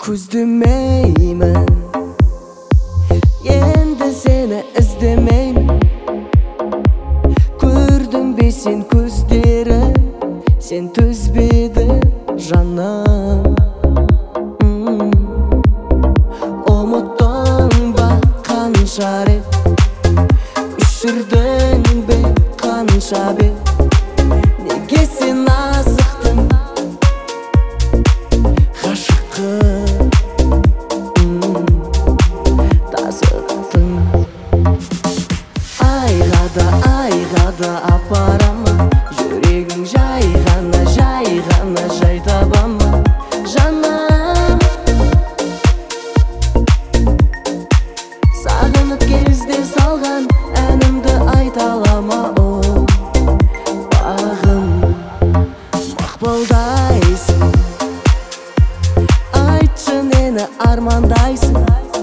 Көздемеймін, енді сені іздемеймін. Көрдің бе сен көздері, сен төзбеді жаным. Ұмыттың ба қанша рет, өшірдің бе қанша бет. Неге сен асықтың айғады апарама, жүрегің жай ғана жай табама жаным. Сағынып кезде салған әнімді айта алама, о бағым мақпалдайсың. Айтшы нені армандайсың,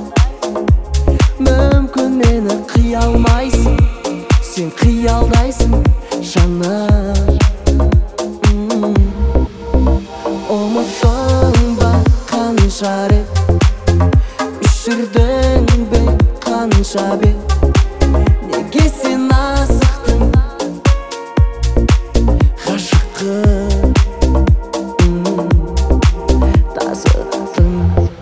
мүмкін мені қия алмайсың, сен қиялдайсың жаным. Ұмыттың ба қанша рет, өшірдің бе қанша бет. Неге сен асықтың ғашыққа тасыттың.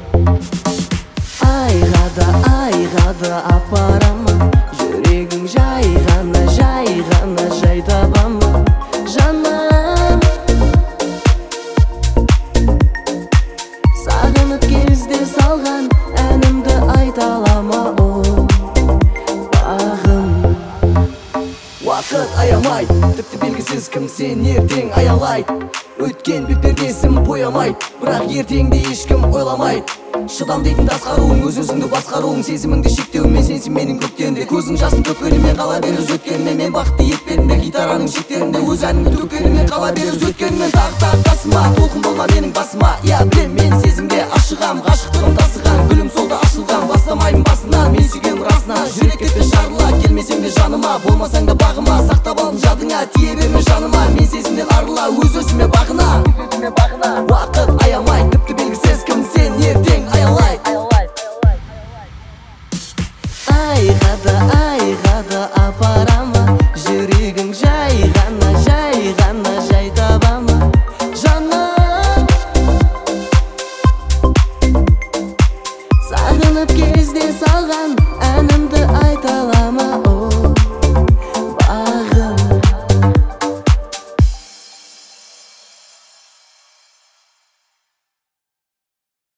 Айғады апарама, жүрегің жай ғана жай табама жаным. Сағынып кезде салған әнімді айта алама, о бағым. Уақыт аямайды, тіпті белгісіз кім сен ертең аялайды. Өткен бет-пердесім боямайды, бірақ ертеңді ешкім ойламайды. Шыдам дейтін тасқаруың, өз-өзіңді басқаруың, сезіміңді шектеумен сенсің менің көктемде. Көзің жасын төккенімен қала беріз өткеніме, мен бақытты етпедім бе гитараның шектерінде. Өз әніңді төккенімен қала беріз өткенімен. Тағы тасыма, толқын болма менің басыма. Я білем мен сезімге ашығам, ғашықтығым тасыған, гүлім солда ашылған. Бастамаймын басынан, мен сүйгенім расынан. Жүрек кетпес жарыла, келмесең де жаныма, болмасаң да бағыма. Сақтап алдым жадыңа, тие берме жаныма. Мен сезімнен арыла, өз-өзіме бағына. Уақыт аямай, тіпті белгісіз кім сен ертең аялайды. Айғады апарама, жүрегің жай ғана жай табама жаным. Сағынып кезде салған әнімді айта алама.